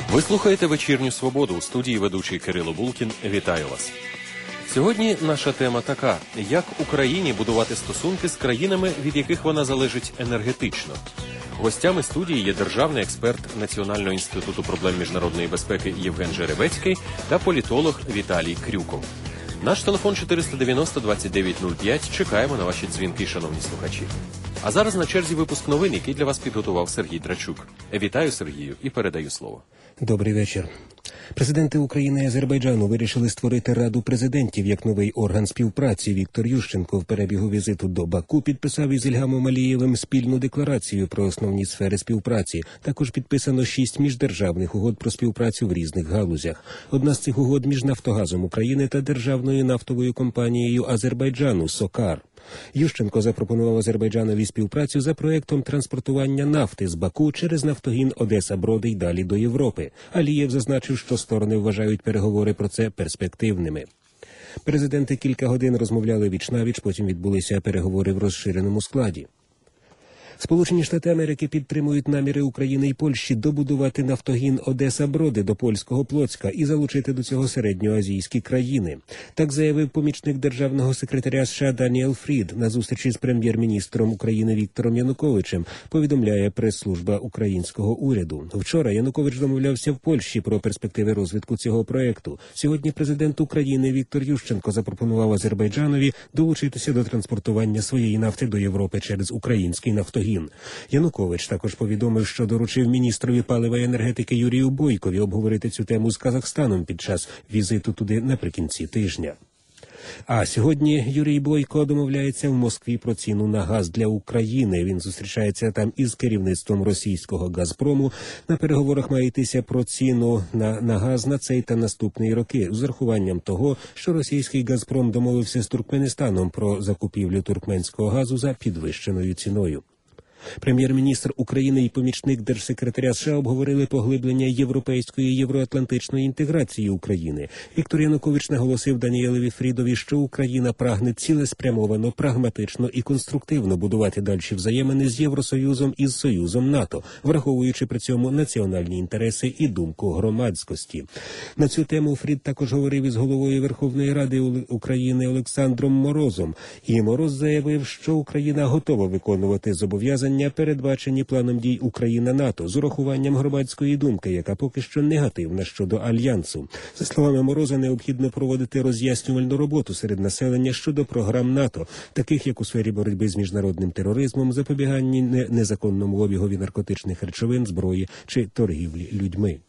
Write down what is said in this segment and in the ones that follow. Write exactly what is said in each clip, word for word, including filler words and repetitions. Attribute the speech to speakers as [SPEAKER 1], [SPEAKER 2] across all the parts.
[SPEAKER 1] Ви слухаєте «Вечірню свободу». У студії ведучий Кирило Булкін. Вітаю вас. Сьогодні наша тема така – як Україні будувати стосунки з країнами, від яких вона залежить енергетично. Гостями студії є державний експерт Національного інституту проблем міжнародної безпеки Євген Жеребецький та політолог Віталій Крюков. Наш телефон чотириста дев'яносто двадцять дев'ять нуль п'ять. Чекаємо на ваші дзвінки, шановні слухачі. А зараз на черзі випуск новин, який для вас підготував Сергій Драчук. Вітаю, Сергію, і передаю слово.
[SPEAKER 2] Добрий вечір. Президенти України і Азербайджану вирішили створити Раду президентів як новий орган співпраці. Віктор Ющенко в перебігу візиту до Баку підписав із Ільгамом Алієвим спільну декларацію про основні сфери співпраці. Також підписано шість міждержавних угод про співпрацю в різних галузях. Одна з цих угод між Нафтогазом України та державною нафтовою компанією Азербайджану «Сокар». Ющенко запропонував Азербайджанові співпрацю за проєктом транспортування нафти з Баку через нафтогін Одеса-Броди й далі до Європи. Алієв зазначив, що сторони вважають переговори про це перспективними. Президенти кілька годин розмовляли віч-навіч, потім відбулися переговори в розширеному складі. Сполучені Штати Америки підтримують наміри України і Польщі добудувати нафтогін Одеса-Броди до польського Плоцька і залучити до цього середньоазійські країни. Так заявив помічник державного секретаря США Даніел Фрід на зустрічі з прем'єр-міністром України Віктором Януковичем, повідомляє прес-служба українського уряду. Вчора Янукович домовлявся в Польщі про перспективи розвитку цього проєкту. Сьогодні президент України Віктор Ющенко запропонував Азербайджанові долучитися до транспортування своєї нафти до Європи через український нафтогін. Янукович також повідомив, що доручив міністрові палива і енергетики Юрію Бойкові обговорити цю тему з Казахстаном під час візиту туди наприкінці тижня. А сьогодні Юрій Бойко домовляється в Москві про ціну на газ для України. Він зустрічається там із керівництвом російського «Газпрому». На переговорах має йтися про ціну на, на газ на цей та наступний роки, з урахуванням того, що російський «Газпром» домовився з Туркменистаном про закупівлю туркменського газу за підвищеною ціною. Прем'єр-міністр України і помічник держсекретаря США обговорили поглиблення європейської і євроатлантичної інтеграції України. Віктор Янукович наголосив Даніелеві Фрідові, що Україна прагне цілеспрямовано, прагматично і конструктивно будувати дальші взаємини з Євросоюзом і з Союзом НАТО, враховуючи при цьому національні інтереси і думку громадськості. На цю тему Фрід також говорив із головою Верховної Ради України Олександром Морозом. І Мороз заявив, що Україна готова виконувати зобов'язання, передбачені планом дій Україна-НАТО, з урахуванням громадської думки, яка поки що негативна щодо Альянсу. За словами Мороза, необхідно проводити роз'яснювальну роботу серед населення щодо програм НАТО, таких як у сфері боротьби з міжнародним тероризмом, запобіганні незаконному обігові наркотичних речовин, зброї чи торгівлі людьми.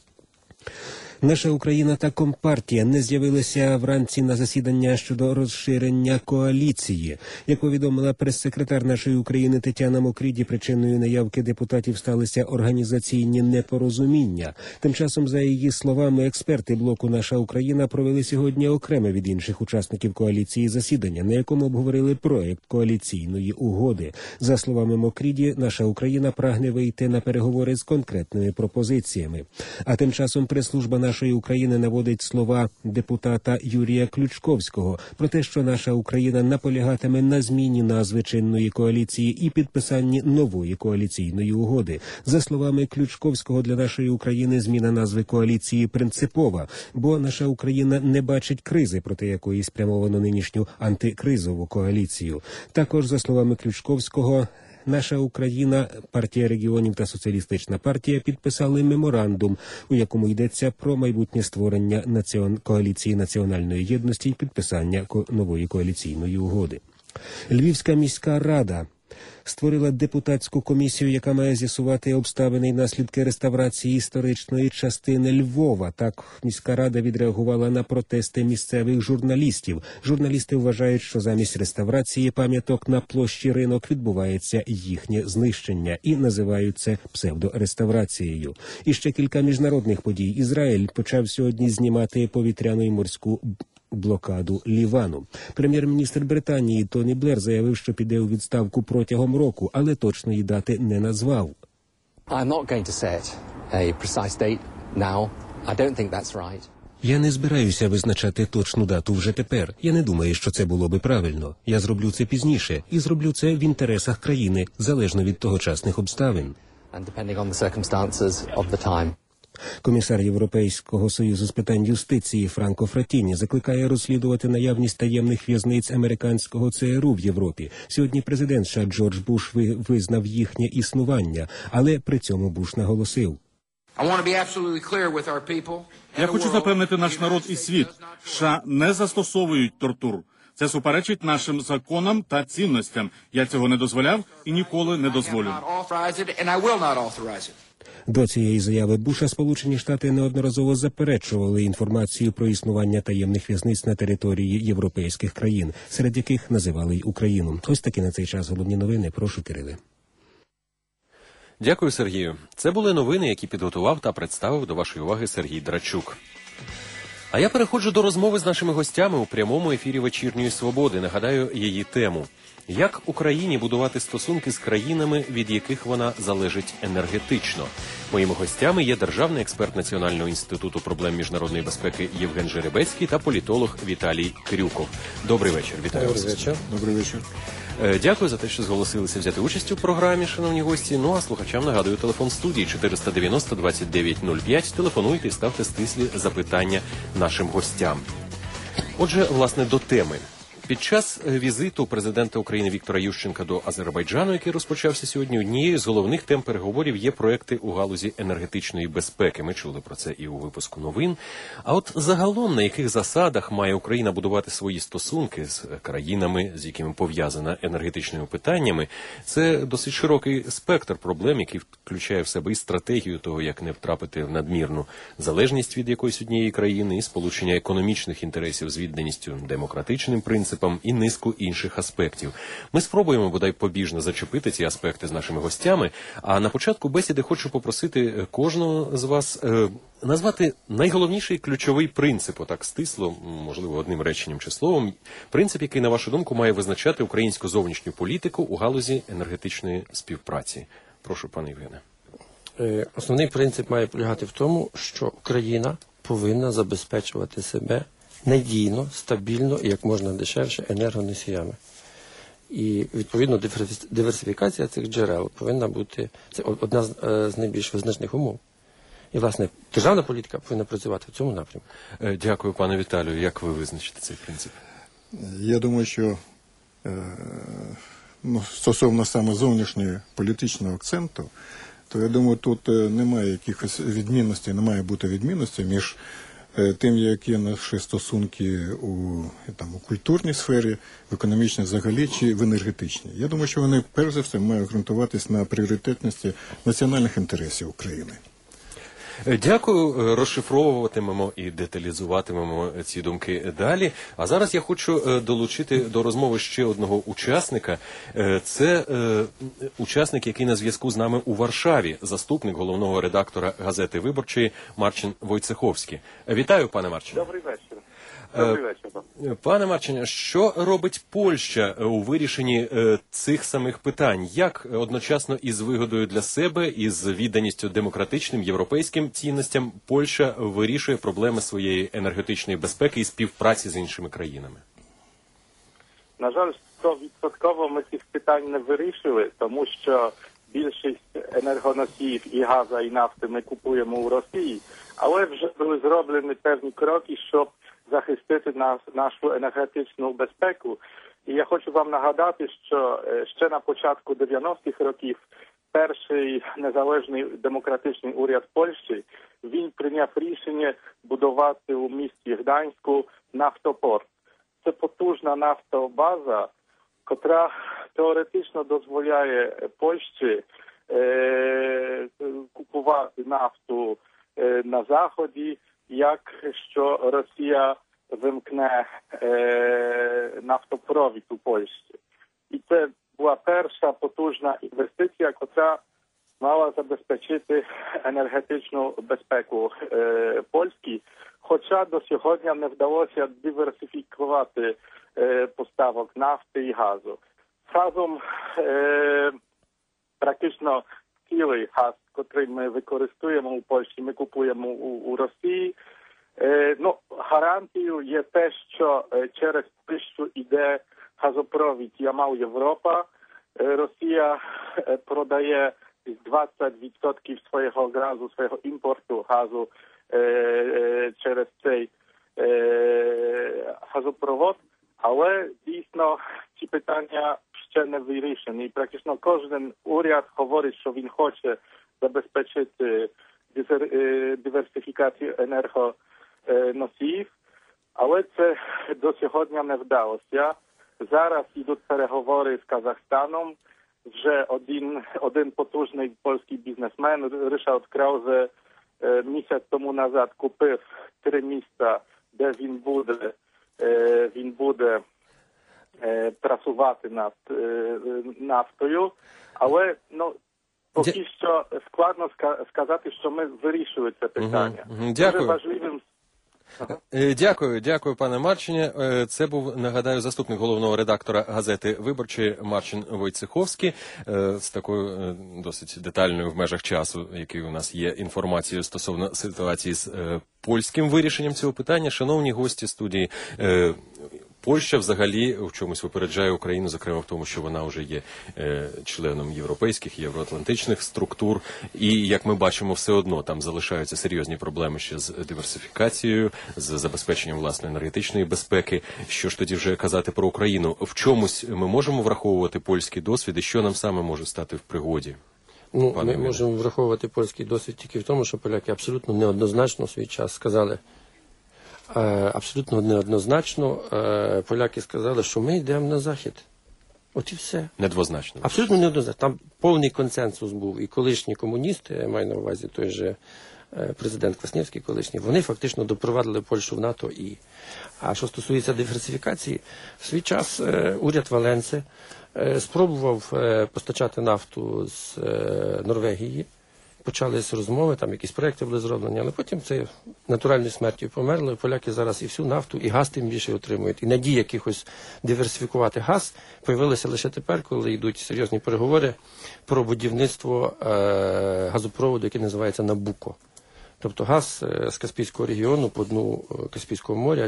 [SPEAKER 2] Наша Україна та Компартія не з'явилися вранці на засідання щодо розширення коаліції. Як повідомила прес-секретар нашої України Тетяна Мокріді, причиною наявки депутатів сталися організаційні непорозуміння. Тим часом, за її словами, експерти блоку «Наша Україна» провели сьогодні окреме від інших учасників коаліції засідання, на якому обговорили проект коаліційної угоди. За словами Мокріді, «Наша Україна» прагне вийти на переговори з конкретними пропозиціями. А тим часом прес-служба «Наша Нашої України» наводить слова депутата Юрія Ключковського про те, що наша Україна наполягатиме на зміні назви чинної коаліції і підписанні нової коаліційної угоди. За словами Ключковського, для нашої України зміна назви коаліції принципова, бо наша Україна не бачить кризи, проти якої спрямовано нинішню антикризову коаліцію. Також, за словами Ключковського, «Наша Україна», партія регіонів та Соціалістична партія підписали меморандум, у якому йдеться про майбутнє створення націон... коаліції національної єдності і підписання нової коаліційної угоди. Львівська міська рада створила депутатську комісію, яка має з'ясувати обставини і наслідки реставрації історичної частини Львова. Так, міська рада відреагувала на протести місцевих журналістів. Журналісти вважають, що замість реставрації пам'яток на площі Ринок відбувається їхнє знищення і називають це псевдореставрацією. І ще кілька міжнародних подій. Ізраїль почав сьогодні знімати повітряну і морську блокаду Лівану. Прем'єр-міністр Британії Тоні Блер заявив, що піде у відставку протягом року, але точної дати не назвав.
[SPEAKER 3] I'm not going to set a precise date now. I don't think that's right.
[SPEAKER 2] Я не збираюся визначати точну дату вже тепер. Я не думаю, що це було би правильно. Я зроблю це пізніше. І зроблю це в інтересах країни, залежно від тогочасних обставин.
[SPEAKER 3] And depending on the circumstances of the time.
[SPEAKER 2] Комісар Європейського союзу з питань юстиції Франко Фратіні закликає розслідувати наявність таємних в'язниць американського ЦРУ в Європі. Сьогодні президент США Джордж Буш визнав їхнє існування, але при цьому Буш наголосив:
[SPEAKER 4] Я хочу запевнити наш народ і світ, США не застосовують тортур. Це суперечить нашим законам та цінностям. Я цього не дозволяв і ніколи не дозволю.
[SPEAKER 2] До цієї заяви Буша Сполучені Штати неодноразово заперечували інформацію про існування таємних в'язниць на території європейських країн, серед яких називали й Україну. Ось такі на цей час головні новини. Прошу, Кириле.
[SPEAKER 1] Дякую, Сергію. Це були новини, які підготував та представив до вашої уваги Сергій Драчук. А я переходжу до розмови з нашими гостями у прямому ефірі «Вечірньої свободи». Нагадаю її тему. Як Україні будувати стосунки з країнами, від яких вона залежить енергетично? Моїми гостями є державний експерт Національного інституту проблем міжнародної безпеки Євген Жеребецький та політолог Віталій Крюков. Добрий вечір. Вітаю вас.
[SPEAKER 5] Добрий вечір.
[SPEAKER 4] Добрий вечір.
[SPEAKER 1] Дякую за те, що зголосилися взяти участь у програмі, шановні гості. Ну а слухачам нагадую телефон студії чотириста дев'яносто двадцять дев'ять нуль п'ять. Телефонуйте і ставте стислі запитання нашим гостям. Отже, власне, до теми. Під час візиту президента України Віктора Ющенка до Азербайджану, який розпочався сьогодні, однією з головних тем переговорів є проекти у галузі енергетичної безпеки. Ми чули про це і у випуску новин. А от загалом, на яких засадах має Україна будувати свої стосунки з країнами, з якими пов'язана енергетичними питаннями, це досить широкий спектр проблем, який включає в себе і стратегію того, як не втрапити в надмірну залежність від якоїсь однієї країни, і сполучення економічних інтересів з відданістю демократичним принципам, і низку інших аспектів. Ми спробуємо, бодай побіжно, зачепити ці аспекти з нашими гостями, а на початку бесіди хочу попросити кожного з вас е, назвати найголовніший ключовий принцип, отак стисло, можливо, одним реченням чи словом, принцип, який, на вашу думку, має визначати українську зовнішню політику у галузі енергетичної співпраці. Прошу, пане Євгене.
[SPEAKER 5] Е, основний принцип має полягати в тому, що Україна повинна забезпечувати себе надійно, стабільно і як можна дешевше енергоносіями. І, відповідно, диверсифікація цих джерел повинна бути, це одна з, з найбільш визначних умов. І, власне, державна політика повинна працювати в цьому напрямку.
[SPEAKER 1] Дякую, пане Віталію. Як ви визначите цей принцип?
[SPEAKER 6] Я думаю, що е, ну, стосовно саме зовнішнього політичного акценту, то, я думаю, тут немає якихось відмінностей, не має бути відмінностей між тим, які наші стосунки у, там, у культурній сфері, в економічній взагалі чи в енергетичній. Я думаю, що вони, перш за все, мають ґрунтуватись на пріоритетності національних інтересів України.
[SPEAKER 1] Дякую. Розшифровуватимемо і деталізуватимемо ці думки далі. А зараз я хочу долучити до розмови ще одного учасника. Це учасник, який на зв'язку з нами у Варшаві, заступник головного редактора газети «Виборчої» Марчин Войцеховський. Вітаю, пане Марчин.
[SPEAKER 7] Добрий вечір. Добрий вечір.
[SPEAKER 1] Пане Марчине, що робить Польща у вирішенні цих самих питань? Як одночасно із вигодою для себе, із відданістю демократичним, європейським цінностям Польща вирішує проблеми своєї енергетичної безпеки і співпраці з іншими країнами?
[SPEAKER 7] На жаль, сто відсотків ми цих питань не вирішили, тому що більшість енергоносіїв і газу, і нафти ми купуємо у Росії, але вже були зроблені певні кроки, щоб захистити нас, нашу енергетичну безпеку. І я хочу вам нагадати, що ще на початку дев'яностих років перший незалежний демократичний уряд Польщі, він прийняв рішення будувати у місті Гданську нафтопорт. Це потужна нафтобаза, котра теоретично дозволяє Польщі е, купувати нафту е, на Заході, якщо Росія вимкне е, нафтопровід у Польщі. І це була перша потужна інвестиція, яка мала забезпечити енергетичну безпеку е, Польщі, хоча до сьогодні не вдалося диверсифікувати е, поставок нафти і газу. Разом е, практично цілий газ, який ми використовуємо у Польщі, ми купуємо у, у Росії. Е, ну, гарантією є те, що е, через Польщу йде газопровід Ямал-Європа. Е, Росія е, продає двадцять відсотків свого газу, свого імпорту газу е, е, через цей е, газопровод, але дійсно ці питання ще не вирішені. І практично кожен уряд говорить, що він хоче забезпечити диверсифікацію енергоносіїв, але це до сьогодні не вдалося. Зараз йдуть переговори з Казахстаном. Вже один, один потужний польський бізнесмен Ришард Краузе місяць тому назад купив три міста, де він буде, він буде працювати над нафтою. Але ну, поки що складно сказати, що ми вирішили це питання.
[SPEAKER 1] Угу. Дякую.
[SPEAKER 7] Дуже важливим.
[SPEAKER 1] Ага. Дякую, дякую, пане Марчине. Це був, нагадаю, заступник головного редактора газети «Виборчий» Марчин Войцеховський з такою досить детальною в межах часу, який у нас є, інформацією стосовно ситуації з польським вирішенням цього питання. Шановні гості студії, Польща взагалі в чомусь випереджає Україну, зокрема в тому, що вона вже є е, членом європейських, євроатлантичних структур. І, як ми бачимо, все одно там залишаються серйозні проблеми ще з диверсифікацією, з забезпеченням власної енергетичної безпеки. Що ж тоді вже казати про Україну? В чомусь ми можемо враховувати польський досвід, і що нам саме може стати в пригоді?
[SPEAKER 5] Ну,
[SPEAKER 1] Пане
[SPEAKER 5] ми
[SPEAKER 1] Віле?
[SPEAKER 5] можемо враховувати польський досвід тільки в тому, що поляки абсолютно неоднозначно в свій час сказали, абсолютно неоднозначно поляки сказали, що ми йдемо на Захід. От і все.
[SPEAKER 1] Недвозначно.
[SPEAKER 5] Абсолютно неоднозначно. Там повний консенсус був. І колишні комуністи, я маю на увазі той же президент Квасневський колишній, вони фактично допровадили Польщу в НАТО. І... А що стосується диверсифікації, в свій час уряд Валенси спробував постачати нафту з Норвегії. Почалися розмови, там якісь проекти були зроблені, але потім це натуральною смертю померли. Поляки зараз і всю нафту, і газ тим більше отримують. І надії якихось диверсифікувати газ появилися лише тепер, коли йдуть серйозні переговори про будівництво е- газопроводу, який називається Набуко. Тобто газ з Каспійського регіону по дну Каспійського моря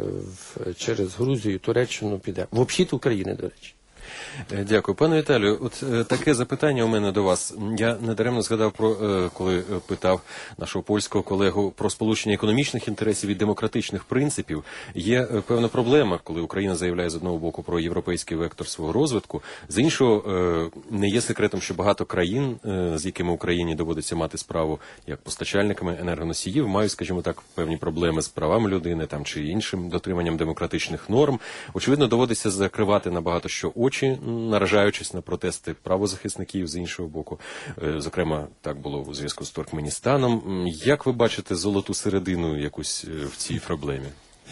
[SPEAKER 5] через Грузію, Туреччину піде. В обхід України, до речі.
[SPEAKER 1] Дякую. Пане Віталію, от таке запитання у мене до вас. Я недаремно згадав про, коли питав нашого польського колегу про сполучення економічних інтересів і демократичних принципів. Є певна проблема, коли Україна заявляє з одного боку про європейський вектор свого розвитку, з іншого не є секретом, що багато країн, з якими Україні доводиться мати справу як постачальниками енергоносіїв, мають, скажімо так, певні проблеми з правами людини там чи іншим дотриманням демократичних норм. Очевидно, доводиться закривати на багато що очі, наражаючись на протести правозахисників з іншого боку. Зокрема, так було у зв'язку з Туркменістаном. Як ви бачите золоту середину якусь в цій проблемі?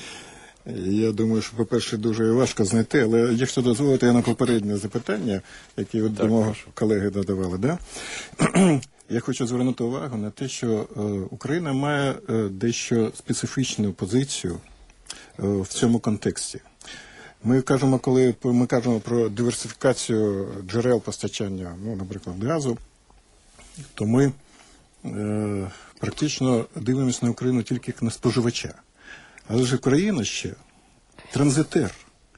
[SPEAKER 6] Я думаю, що, по-перше, дуже важко знайти, але якщо дозволите, я на попереднє запитання, яке ви до мого колеги додавали, да? Я хочу звернути увагу на те, що Україна має дещо специфічну позицію в цьому контексті. Ми кажемо, коли ми кажемо про диверсифікацію джерел постачання, ну, наприклад, газу, то ми е, практично дивимося на Україну тільки як на споживача. Але ж Україна ще транзитер.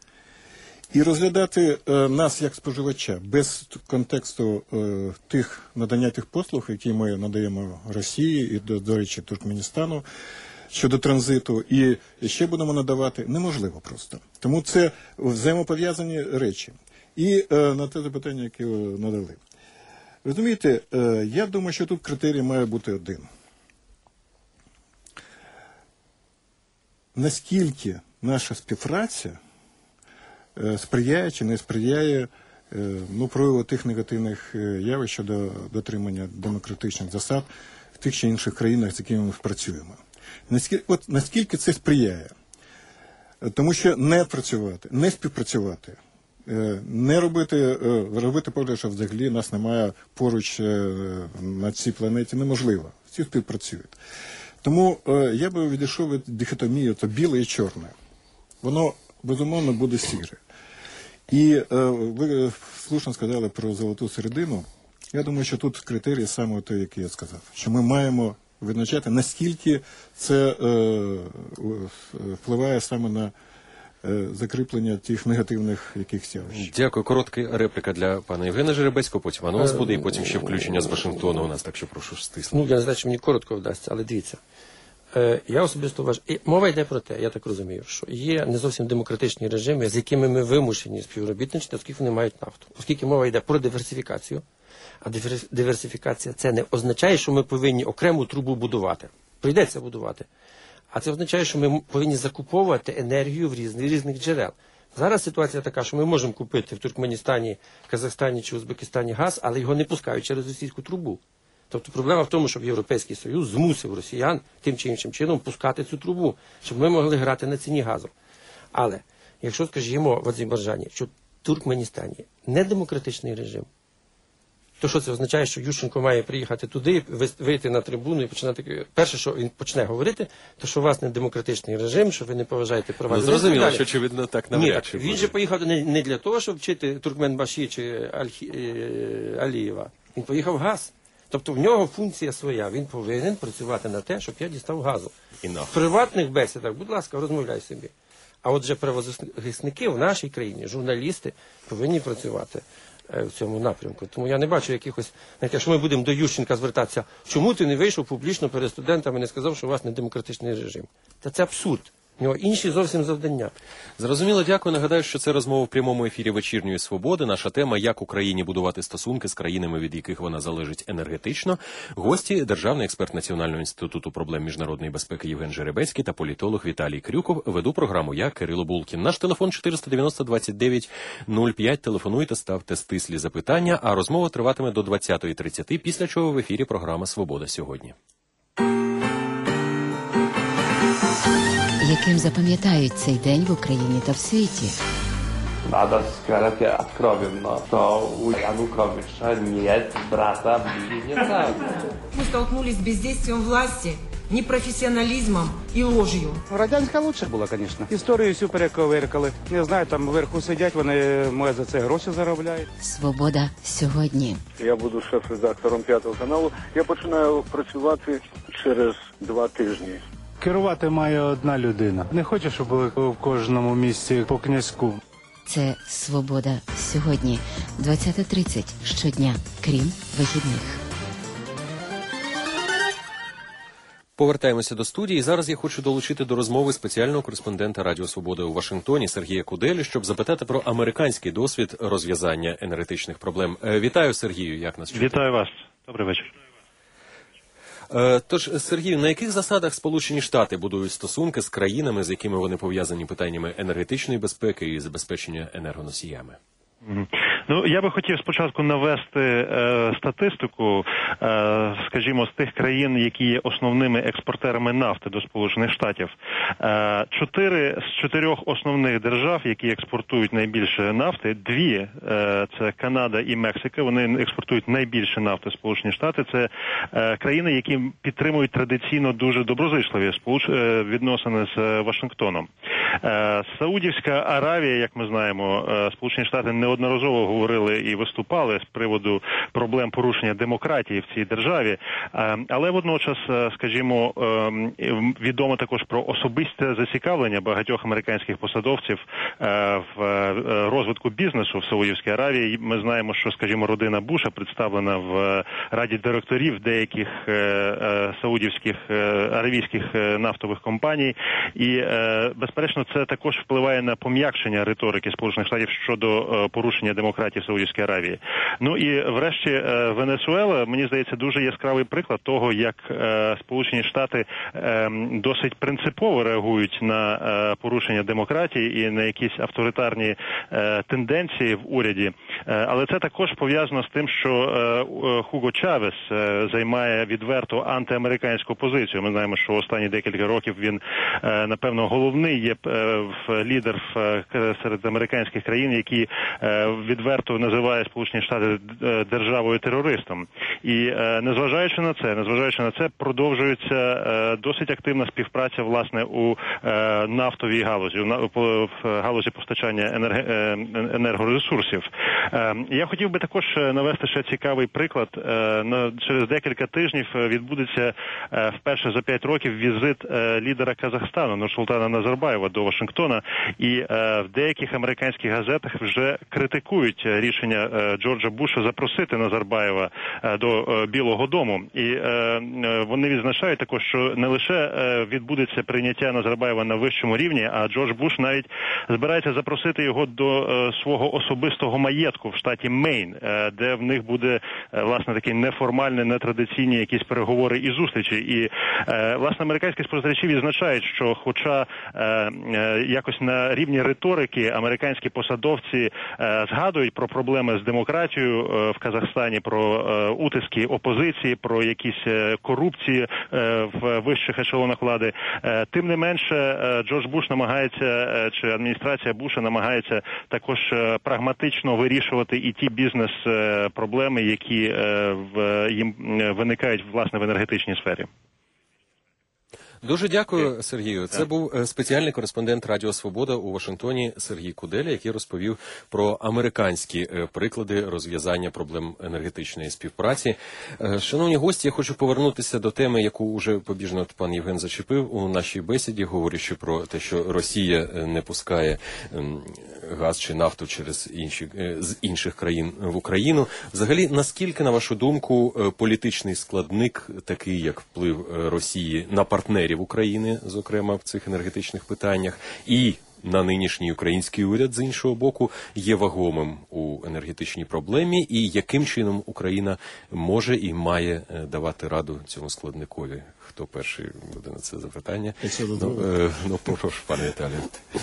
[SPEAKER 6] І розглядати е, нас як споживача без контексту е, тих надання тих послуг, які ми надаємо Росії і, до, до речі, Туркменістану, щодо транзиту, і ще будемо надавати, неможливо просто. Тому це взаємопов'язані речі. І е, на те запитання, яке ви надали. Розумієте, е, я думаю, що тут критерій має бути один. Наскільки наша співпраця е, сприяє чи не сприяє е, ну, прояву тих негативних явищ щодо дотримання демократичних засад в тих чи інших країнах, з якими ми працюємо. Наскільки, от, наскільки це сприяє? Тому що не працювати, не співпрацювати, не робити, робити погляд, що взагалі нас немає поруч на цій планеті, неможливо. Всі співпрацюють. Тому я би відійшов від дихотомії, то біле і чорне. Воно, безумовно, буде сіре. І ви слушно сказали про золоту середину. Я думаю, що тут критерій саме той, який я сказав. Що ми маємо визначати, наскільки це е, впливає саме на е, закріплення тих негативних якихось явищ.
[SPEAKER 1] Дякую. Коротка репліка для пана Євгена Жеребецького, потім Анна Господи, і потім ще включення з Вашингтону у нас, так що прошу стиснути.
[SPEAKER 5] Ну, я не знаю, чи мені коротко вдасться, але дивіться. Е, я особисто вважаю, і мова йде про те, я так розумію, що є не зовсім демократичні режими, з якими ми вимушені співробітничати, оскільки вони мають нафту. Оскільки мова йде про диверсифікацію, а диверсифікація це не означає, що ми повинні окрему трубу будувати. Прийдеться будувати. А це означає, що ми повинні закуповувати енергію в різних, різних джерел. Зараз ситуація така, що ми можемо купити в Туркменістані, Казахстані чи Узбекистані газ, але його не пускають через російську трубу. Тобто проблема в тому, щоб Європейський Союз змусив росіян тим чи іншим чином пускати цю трубу, щоб ми могли грати на ціні газу. Але якщо, скажімо, в Азербайджані, що в Туркменістані не демократичний режим, то що це означає, що Ющенко має приїхати туди, вийти на трибуну і починати... Перше, що він почне говорити, то що у вас не демократичний режим, що ви не поважаєте права.
[SPEAKER 1] Ну, зрозуміло, що, очевидно, так навряд чи
[SPEAKER 5] Ні, він же поїхав не, не для того, щоб вчити Туркменбаші чи Альхі... Алієва. Він поїхав газ. Тобто в нього функція своя. Він повинен працювати на те, щоб я дістав газу.
[SPEAKER 1] І
[SPEAKER 5] в приватних бесідах, будь ласка, розмовляй собі. А отже, правозахисники в нашій країні, журналісти, повинні працювати в цьому напрямку. Тому я не бачу якихось, знаєте, що ми будемо до Ющенка звертатися, чому ти не вийшов публічно перед студентами і не сказав, що у вас не демократичний режим. Та це абсурд. У нього інші зовсім завдання.
[SPEAKER 1] Зрозуміло, дякую. Нагадаю, що це розмова в прямому ефірі «Вечірньої Свободи». Наша тема – як Україні будувати стосунки з країнами, від яких вона залежить енергетично. Гості – державний експерт Національного інституту проблем міжнародної безпеки Євген Жеребецький та політолог Віталій Крюков. Веду програму я, Кирило Булкін. Наш телефон чотириста дев'яносто двадцять дев'ять нуль п'ять. Телефонуйте, ставте стислі запитання, а розмова триватиме до двадцятої тридцяти, після чого в ефірі програма «Свобода сьогодні».
[SPEAKER 8] Яким запам'ятають цей день в Україні та в світі?
[SPEAKER 9] Надо сказать откровенно, что у Януковича нет брата-близнеца.
[SPEAKER 10] Мы столкнулись с бездействием власти, непрофессионализмом и ложью.
[SPEAKER 11] Радянська лучше була, звісно. Історію всю перековиркали. Не знаю, там вверху сидять, вони, може, за це гроші заробляють.
[SPEAKER 8] Свобода сьогодні.
[SPEAKER 12] Я буду шеф-редактором п'ятого каналу. Я починаю працювати через два тижні.
[SPEAKER 13] Керувати має одна людина. Не хочу, щоб були в кожному місці по князьку.
[SPEAKER 8] Це «Свобода сьогодні». двадцята тридцять щодня, крім вихідних.
[SPEAKER 1] Повертаємося до студії. Зараз я хочу долучити до розмови спеціального кореспондента Радіо Свобода у Вашингтоні Сергія Куделі, щоб запитати про американський досвід розв'язання енергетичних проблем. Вітаю, Сергію, як нас чути?
[SPEAKER 14] Вітаю вас. Добрий вечір.
[SPEAKER 1] Тож, Сергію, на яких засадах Сполучені Штати будують стосунки з країнами, з якими вони пов'язані питаннями енергетичної безпеки і забезпечення енергоносіями?
[SPEAKER 14] Ну, я би хотів спочатку навести е, статистику, е, скажімо, з тих країн, які є основними експортерами нафти до Сполучених Штатів. Е, чотири з чотирьох основних держав, які експортують найбільше нафти, дві, е, це Канада і Мексика, вони експортують найбільше нафти в Сполучені Штати. Це е, країни, які підтримують традиційно дуже доброзичливі сполуч... е, відносини з Вашингтоном. Е, Саудівська Аравія, як ми знаємо, е, Сполучені Штати неодноразово говорили і виступали з приводу проблем порушення демократії в цій державі, але водночас, скажімо, відомо також про особисте зацікавлення багатьох американських посадовців в розвитку бізнесу в Саудівській Аравії. Ми знаємо, що, скажімо, родина Буша представлена в раді директорів деяких саудівських аравійських нафтових компаній, і, безперечно, це також впливає на пом'якшення риторики Сполучених Штатів щодо порушення демократії в Саудівській Аравії. Ну і врешті Венесуела, мені здається, дуже яскравий приклад того, як Сполучені Штати досить принципово реагують на порушення демократії і на якісь авторитарні тенденції в уряді. Але це також пов'язано з тим, що Хуго Чавес займає відверто антиамериканську позицію. Ми знаємо, що останні декілька років він, напевно, головний є лідер серед американських країн, які відверто називає Сполучені Штати державою-терористом. І незважаючи на це, незважаючи на це, продовжується досить активна співпраця, власне, у нафтовій галузі, в галузі постачання енергоресурсів. Я хотів би також навести ще цікавий приклад. Через декілька тижнів відбудеться вперше за п'ять років візит лідера Казахстану Нурсултана Назарбаєва до Вашингтона, і в деяких американських газетах вже критикують рішення Джорджа Буша запросити Назарбаєва до Білого дому. І вони відзначають також, що не лише відбудеться прийняття Назарбаєва на вищому рівні, а Джордж Буш навіть збирається запросити його до свого особистого маєтку в штаті Мейн, де в них буде, власне, такі неформальні, нетрадиційні якісь переговори і зустрічі. І, власне, американські спостерігачі відзначають, що хоча якось на рівні риторики американські посадовці згадують про проблеми з демократією в Казахстані, про утиски опозиції, про якісь корупції в вищих ешелонах влади, тим не менше Джордж Буш намагається, чи адміністрація Буша намагається також прагматично вирішувати і ті бізнес-проблеми, які в їм виникають, власне, в енергетичній сфері.
[SPEAKER 1] Дуже дякую, Сергію. Це був спеціальний кореспондент Радіо Свобода у Вашингтоні Сергій Куделя, який розповів про американські приклади розв'язання проблем енергетичної співпраці. Шановні гості, я хочу повернутися до теми, яку уже побіжно пан Євген зачепив у нашій бесіді, говорячи про те, що Росія не пускає газ чи нафту через інші, з інших країн в Україну. Взагалі, наскільки, на вашу думку, політичний складник, такий як вплив Росії на партнерів України, зокрема в цих енергетичних питаннях, і на нинішній український уряд, з іншого боку, є вагомим у енергетичній проблемі, і яким чином Україна може і має давати раду цьому складникові? Хто перший буде на це запитання? Ну, е, ну, прошу, пане Віталію.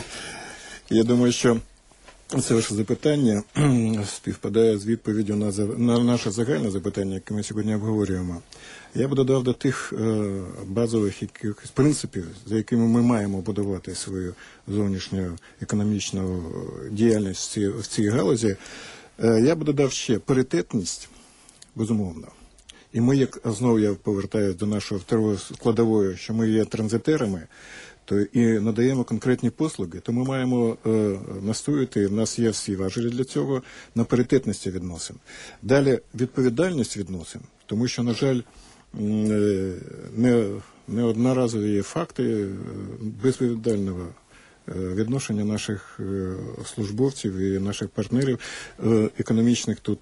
[SPEAKER 6] Я думаю, що це ваше запитання співпадає з відповіддю на, на наше загальне запитання, яке ми сьогодні обговорюємо. Я б додав до тих е, базових якихось принципів, за якими ми маємо будувати свою зовнішню економічну діяльність в цій, в цій галузі, е, я б додав ще паритетність, безумовно. І ми, як знову я повертаюся до нашої второї складової, що ми є транзитерами, то і надаємо конкретні послуги, то ми маємо е, настояти, в нас є всі важелі для цього, на паритетності відносин. Далі відповідальність відносин, тому що, на жаль, не, не одноразові є факти безвідповідального відношення наших службовців і наших партнерів, економічних тут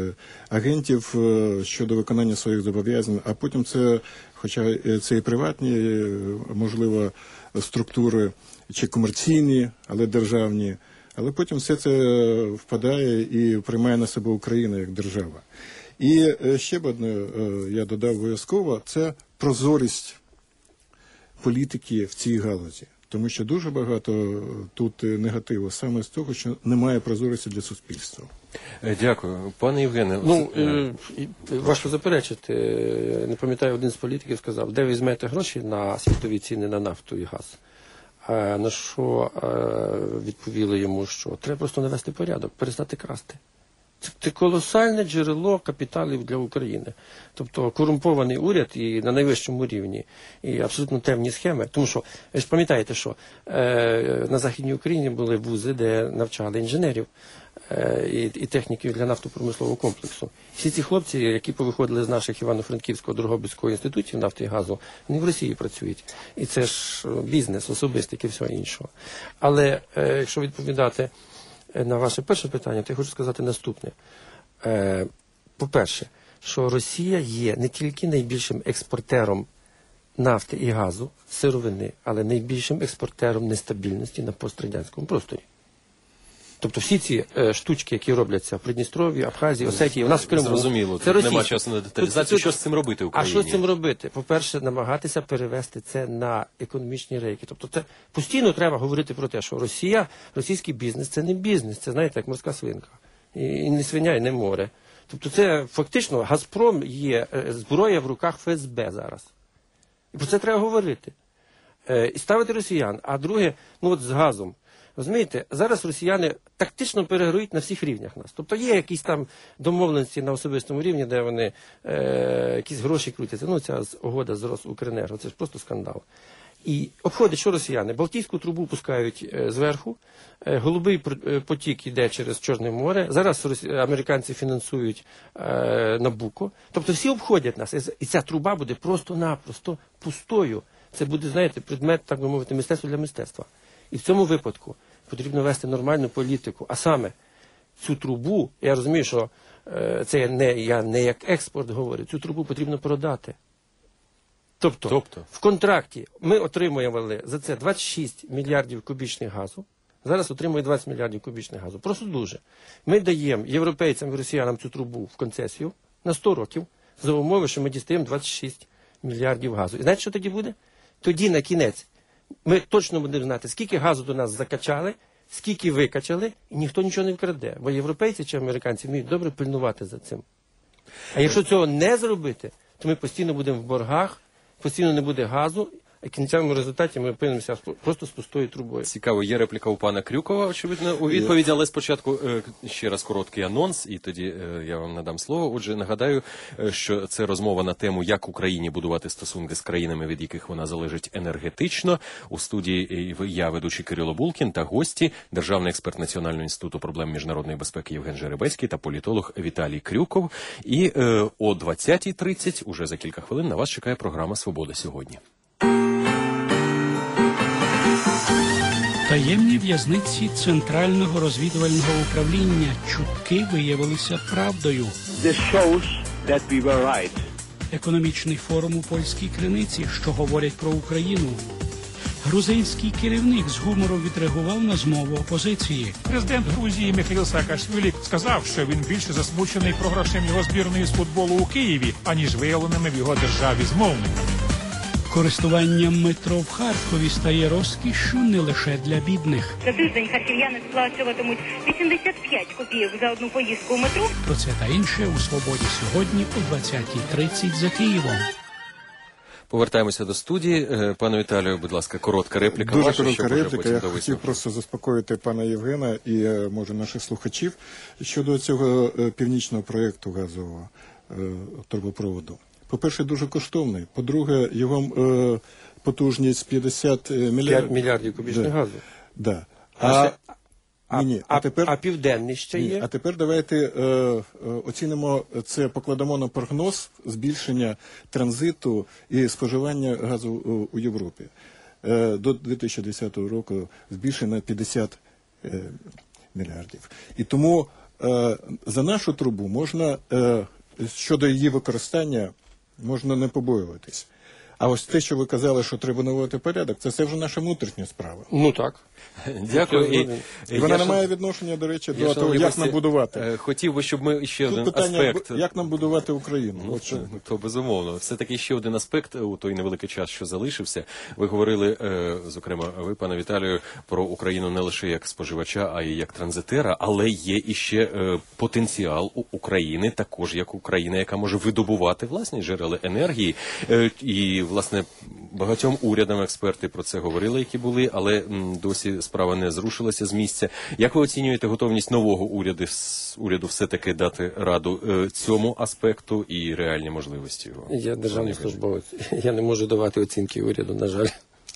[SPEAKER 6] агентів щодо виконання своїх зобов'язань, а потім це, хоча це і приватні, можливо, структури, чи комерційні, але державні, але потім все це впадає і приймає на себе Україна як держава. І ще б одне я додав обов'язково, це прозорість політики в цій галузі. Тому що дуже багато тут негативу саме з того, що немає прозорості для суспільства.
[SPEAKER 1] Дякую. Пане Євгене.
[SPEAKER 5] Ну, е, важко заперечити. Не пам'ятаю, один з політиків сказав, де візьмете гроші на світові ціни на нафту і газ. А на що е, відповіли йому, що треба просто навести порядок, перестати красти. Це колосальне джерело капіталів для України. Тобто корумпований уряд і на найвищому рівні, і абсолютно темні схеми. Тому що, ви ж пам'ятаєте, що е, на Західній Україні були вузи, де навчали інженерів е, і, і техніків для нафтопромислового комплексу. Всі ці хлопці, які повиходили з наших Івано-Франківського, Дрогобицького інститутів нафти і газу, вони в Росії працюють. І це ж бізнес особистий і все іншого. Але е, якщо відповідати на ваше перше питання, то я хочу сказати наступне. Е, по-перше, що Росія є не тільки найбільшим експортером нафти і газу, сировини, але найбільшим експортером нестабільності на пострадянському просторі. Тобто всі ці е, штучки, які робляться в Придністров'ї, Абхазії, Осетії, у нас в Криму.
[SPEAKER 1] Зрозуміло,
[SPEAKER 5] це
[SPEAKER 1] нема часу на деталізацію. Що з цим робити Україні?
[SPEAKER 5] А що з цим робити? По-перше, намагатися перевести це на економічні рейки. Тобто це постійно треба говорити про те, що Росія, російський бізнес – це не бізнес, це, знаєте, як морська свинка. І, і не свиня, і не море. Тобто це фактично Газпром є е, зброя в руках Ф С Б зараз. І про це треба говорити. Е, і ставити росіян. А друге, ну от з газом. Розумієте, зараз росіяни тактично переграють на всіх рівнях нас. Тобто є якісь там домовленості на особистому рівні, де вони е, якісь гроші крутяться. Ну, ця угода з Росукренерго, це ж просто скандал. І обходять, що росіяни? Балтійську трубу пускають е, зверху, е, голубий потік йде через Чорне море, зараз росі... американці фінансують е, Набуко. Тобто всі обходять нас, і ця труба буде просто-напросто пустою. Це буде, знаєте, предмет, так би мовити, мистецтва для мистецтва. І в цьому випадку потрібно вести нормальну політику. А саме цю трубу, я розумію, що е, це не, я не як експорт говорю, цю трубу потрібно продати. Тобто, тобто, в контракті ми отримуємо за це двадцять шість мільярдів кубічних газу, зараз отримує двадцять мільярдів кубічних газу. Просто дуже. Ми даємо європейцям і росіянам цю трубу в концесію на сто років, за умови, що ми дістаємо двадцять шість мільярдів газу. І знаєте, що тоді буде? Тоді на кінець ми точно будемо знати, скільки газу до нас закачали, скільки викачали, і ніхто нічого не вкраде. Бо європейці чи американці вміють добре пильнувати за цим. А якщо цього не зробити, то ми постійно будемо в боргах, постійно не буде газу, і в кінцевому результаті ми опинимося просто з пустою трубою.
[SPEAKER 1] Цікаво, є репліка у пана Крюкова, очевидно, у відповіді, але спочатку е, ще раз короткий анонс, і тоді е, я вам надам слово. Отже, нагадаю, е, що це розмова на тему, як Україні будувати стосунки з країнами, від яких вона залежить енергетично. У студії я, ведучий Кирило Булкін, та гості, державний експерт Національного інституту проблем міжнародної безпеки Євген Жеребецький та політолог Віталій Крюков. І е, о двадцятій тридцять, уже за кілька хвилин, на вас чекає програма «Свобода сьогодні».
[SPEAKER 15] Таємні в'язниці Центрального розвідувального управління чутки виявилися правдою.
[SPEAKER 16] This shows that we were right.
[SPEAKER 15] Економічний форум у польській Криниці, що говорять про Україну. Грузинський керівник з гумором відреагував на змову опозиції.
[SPEAKER 17] Президент Грузії Михаїл Саакашвілі сказав, що він більше засмучений програшем його збірної з футболу у Києві, аніж виявленими в його державі змовниками.
[SPEAKER 15] Користування метро в Харкові стає розкішшю не лише для бідних.
[SPEAKER 18] За тиждень харків'яни сплачуватимуть вісімдесят п'ять копійок за одну поїздку у метро.
[SPEAKER 15] Про це та інше у «Свободі сьогодні» о двадцятій тридцять за Києвом.
[SPEAKER 1] Повертаємося до студії. Пане Віталію, будь ласка, коротка репліка.
[SPEAKER 6] Дуже
[SPEAKER 1] ваша,
[SPEAKER 6] коротка репліка. Я
[SPEAKER 1] хотів
[SPEAKER 6] висновку. просто заспокоїти пана Євгена і, може, наших слухачів щодо цього північного проєкту газового трубопроводу. По-перше, дуже коштовний. По-друге, його е, потужність п'ятдесят мільярдів.
[SPEAKER 5] п'ять мільярдів кубічних
[SPEAKER 6] да.
[SPEAKER 5] газу.
[SPEAKER 6] Да.
[SPEAKER 5] А,
[SPEAKER 6] а,
[SPEAKER 5] а,
[SPEAKER 6] ні, ні.
[SPEAKER 5] а,
[SPEAKER 6] а, тепер,
[SPEAKER 5] а південний ще є?
[SPEAKER 6] Ні, а тепер давайте е, е, оцінимо це, покладемо на прогноз збільшення транзиту і споживання газу у, у Європі. Е, до дві тисячі десятого року збільшено на п'ятдесят е, мільярдів. І тому е, за нашу трубу можна, е, щодо її використання, можна не побоюватись. А ось те, що ви казали, що треба наводити порядок, це все вже наша внутрішня справа.
[SPEAKER 5] Ну так.
[SPEAKER 1] Дякую. І,
[SPEAKER 6] і вона не має відношення, до речі, до того, як нам будувати.
[SPEAKER 1] Хотів би, щоб ми ще
[SPEAKER 6] Тут
[SPEAKER 1] один
[SPEAKER 6] питання,
[SPEAKER 1] аспект...
[SPEAKER 6] як нам будувати Україну?
[SPEAKER 1] Ну, це, то безумовно. Все-таки ще один аспект у той невеликий час, що залишився. Ви говорили, зокрема, ви, пане Віталію, про Україну не лише як споживача, а й як транзитера, але є іще потенціал у України, також як Україна, яка може видобувати власні джерела енергії. І, власне, багатьом урядам експерти про це говорили, які були, але м, досі справа не зрушилася з місця. Як ви оцінюєте готовність нового уряду, уряду все-таки дати раду е, цьому аспекту і реальні можливості його?
[SPEAKER 5] Я державний службовець. Я не можу давати оцінки уряду, на жаль.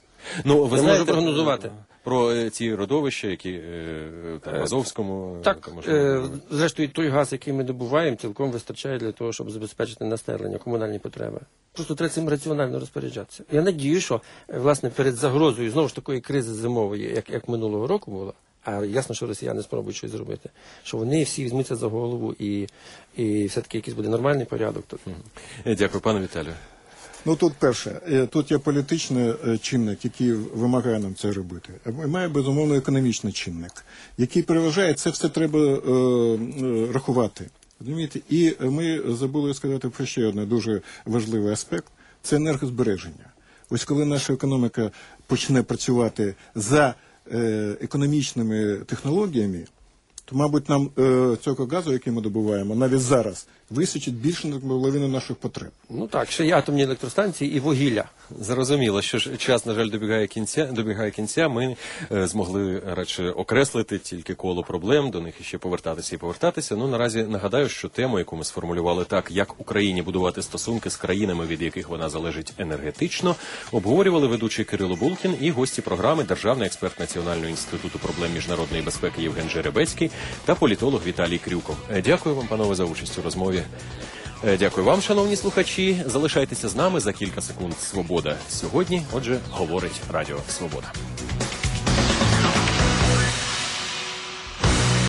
[SPEAKER 1] Ну, ви
[SPEAKER 5] я
[SPEAKER 1] знаєте,
[SPEAKER 5] можу прогнозувати.
[SPEAKER 1] Про ці родовища, які е, там, в Азовському...
[SPEAKER 5] Так, е, зрештою, той газ, який ми добуваємо, цілком вистачає для того, щоб забезпечити населення, комунальні потреби. Просто треба цим раціонально розпоряджатися. Я надію, що, власне, перед загрозою, знову ж такої кризи зимової, як, як минулого року було, а ясно, що росіяни спробують щось зробити, що вони всі візьмуться за голову і, і все-таки якийсь буде нормальний порядок. Тут.
[SPEAKER 1] Дякую, пане Віталію.
[SPEAKER 6] Ну, тут перше, тут є політичний чинник, який вимагає нам це робити. Має, безумовно, економічний чинник, який переважає, це все треба е, рахувати. Розумієте? І ми забули сказати про ще один дуже важливий аспект – це енергозбереження. Ось коли наша економіка почне працювати за е, економічними технологіями, то, мабуть, нам е, цього газу, який ми добуваємо, навіть зараз, вистачить більше на половину наших потреб.
[SPEAKER 5] Ну так, ще є атомні електростанції і вугілля.
[SPEAKER 1] Зрозуміло, що ж час, на жаль, добігає кінця. Добігає кінця. Ми е, змогли радше окреслити тільки коло проблем, до них ще повертатися і повертатися. Ну, наразі нагадаю, що тему, яку ми сформулювали так, як Україні будувати стосунки з країнами, від яких вона залежить енергетично, обговорювали ведучий Кирило Булкін і гості програми, державний експерт Національного інституту проблем міжнародної безпеки Євген Жеребецький та політолог Віталій Крюков. Е, Дякую вам, панове, за участь у розмові. Е, Дякую вам, шановні слухачі. Залишайтеся з нами, за кілька секунд. Свобода сьогодні. Отже, говорить Радіо Свобода.